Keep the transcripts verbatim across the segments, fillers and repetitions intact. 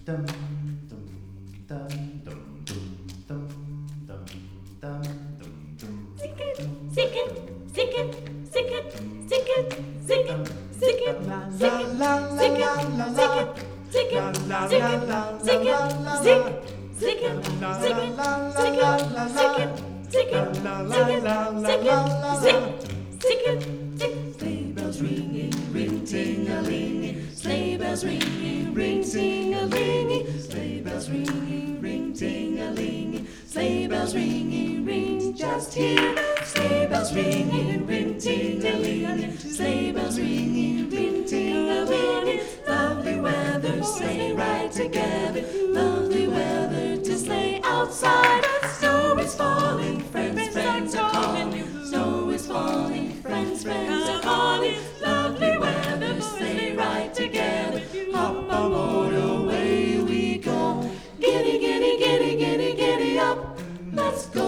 dum dum dum dum dum dum dum dum dum dum. Sing it, sing it, sing it, sing it, sing it, sing it, sing it, La sing it, la sing la it, la sing la. it, sing it, La la sing la it, la sing la it, la sing la. it, sing it, La sing la it, la la sing la it, la sing la. it, sing it, La la sing it, la la sing la it, la sing, la. sing it, sing. Sleigh bells ringing, ring ting a linging. Sleigh bells ringing, ring ting a linging. Sleigh bells ringing, ring ting a linging. Sleigh bells ringing, ring just here. Sleigh bells ringing, ring ting a linging. Sleigh bells ringing, ring ting a linging. Lovely weather, sleigh ride together. Lovely weather to sleigh outside. Snow is falling, friends, friends are calling. Snow is falling, friends, friends are calling. Lovely weather, sleigh ride together. Hop aboard, away we go. Giddy, giddy, giddy, giddy, giddy up. Let's go.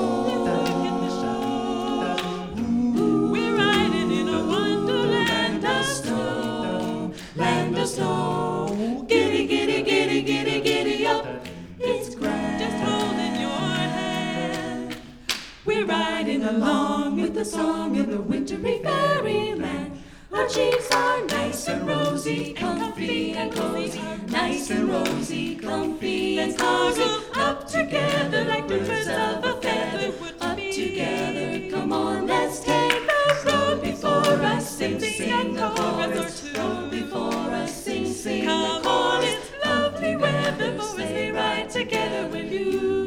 We're riding in a wonderland of snow, land of snow. Giddy, giddy, giddy, giddy, giddy up. It's grand. Just holding your hand. We're riding along with the song in the wintry fairyland. Our cheeks are nice and rosy, comfy and cozy. Nice and rosy, comfy and cozy. Up together like the birds of a feather. Up together, come on, let's take the road before us. Sing, sing a chorus. Road before us, sing, sing a chorus. Lovely weather, sleigh ride together with you.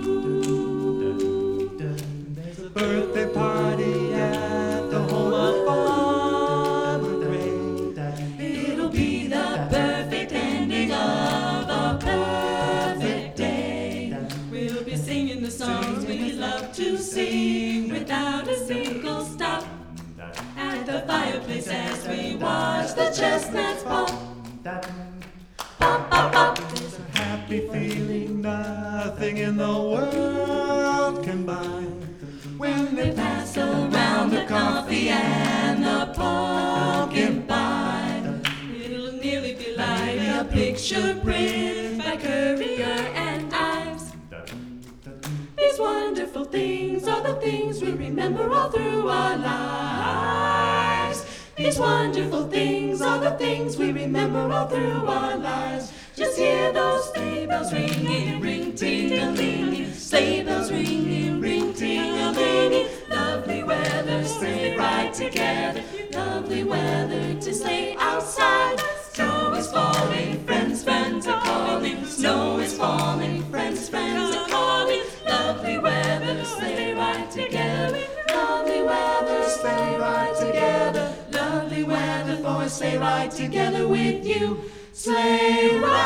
There's a birthday party at the home of Farmer Gray. It'll be the perfect ending of a perfect day. We'll be singing the songs we love to sing without a single stop. At the fireplace as we watch the chestnuts pop. Pop, pop, pop. There's a happy feeling nothing in the world can buy. When they pass around the coffee and the pumpkin pie, it'll nearly be like a picture print by Currier and Ives. These wonderful things are the things we remember all through our lives. These wonderful things are the things we remember all through our lives. Just hear those sleigh bells ringing, ring ting a linging. Sleigh bells ringing, ring ting a linging. Lovely weather, sleigh ride together. Lovely weather to sleigh outside. Snow is falling, friends, friends are calling. Snow is falling, friends, friends are calling. Lovely weather, sleigh ride together. Lovely weather, sleigh ride together. Lovely weather for a sleigh ride together with you. Sleigh ride.